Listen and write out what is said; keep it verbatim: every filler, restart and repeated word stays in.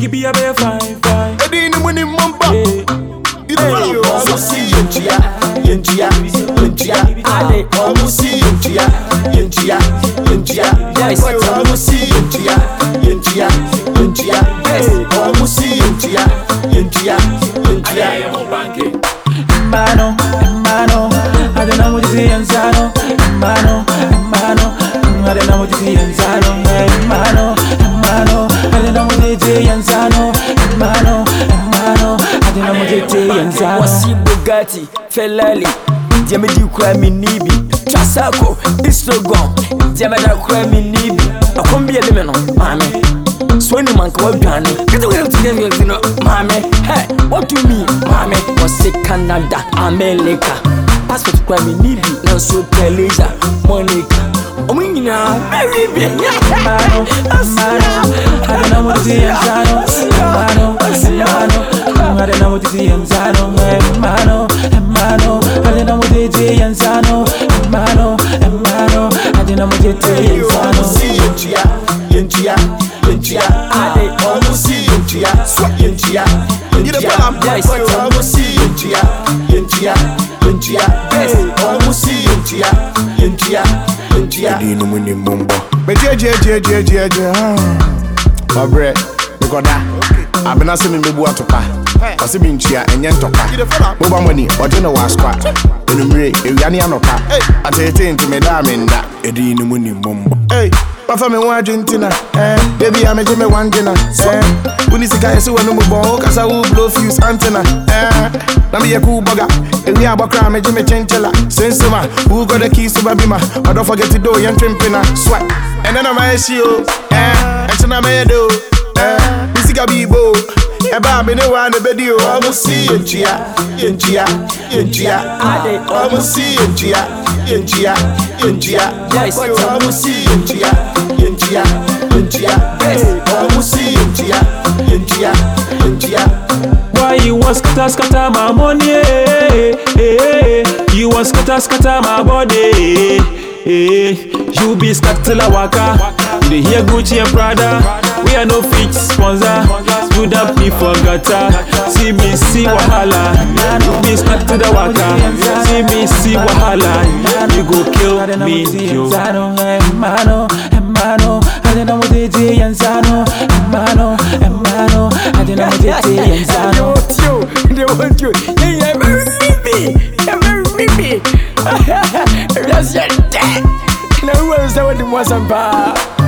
Biggie be a bear fine, fine. I didn't win him one back. You know, almost see Yentia, Yentia, Yentia. I almost see Yentia, Yentia, Yentia. Yes, almost see Yentia, Yentia, Yentia. Yes, almost see Yentia, Yentia, Yentia. Mano, mano, I don't know what you see insano. Mano, mano, I don't know what you see insano. Mano, mano, I don't know what you see insano. Mano, mano, I don't know what you see insano. What's your Bugatti, Ferrari? Diamedi cry me nibi. Chasako, Instagram. Diameda cry me nibi. I come be a lemon, mommy. Swenny man ko dwane. Get away together, you know, mommy. Hey, what do you mean, mommy? Was it Canada, America? Passport cry me nibi. Now so Teresa, Monica. Oh me now, very big. Mano, mano, I don't know what you see insano. Mano, mano, I don't know what you see insano. Mano, mano, I don't know what you see insano. Mano, mano, I don't know what you see insano. See Yentia, Yentia, Yentia. I almost see Yentia, swap Yentia, Yentia. Yes, almost see Yentia, Yentia, Yentia. Yes, almost see Yentia, Yentia, Yentia. Dino muni mumbo. Me je je je je je je. My bread, because that I've been asking me bu atopa. Ose bi ntia enye ntoka. Mo ba money, oje no waskwa. Enumre, ewiane anopa. Atete enti me da me nda. Edino muni mumbo. Hey. Papa me wa Argentina, eh? Baby I me me one dinner, eh? Uni sika yesu wenu mo bon, kasa wo blow fuse antenna, eh? Na me ye cool burger, ewi abakra me me chenchela, sensema, who got the keys to baby ma? I don't forget to do yan trimpina, swat. And then I'm a shio, eh? And then I'm a do, eh? This sika bibo, eh? Baby no one the video, almost see Yentia, Yentia, Yentia. I almost see Yentia. Yentia, Yentia, yes, almost see Yentia, Yentia, Yentia, yes, almost see Yentia, Yentia, Yentia. Why you want scatter, scatter my money? Eh, eh, you want scatter, scatter my body? Eh, you be scatter till I waka. You dey hear Gucci and Prada. We are no fit sponsor. Stood up me for gata. C B C wahala. You be scatter the waka. C B C wahala. You go kill me, yo. Mano, mano, I don't know what they do, Yanzano. Mano, mano, I don't know what they do, Yanzano. They want you. Yeah, yeah, very mimi. Yeah, very mimi. That's your dad. Now who else that want to want some bar?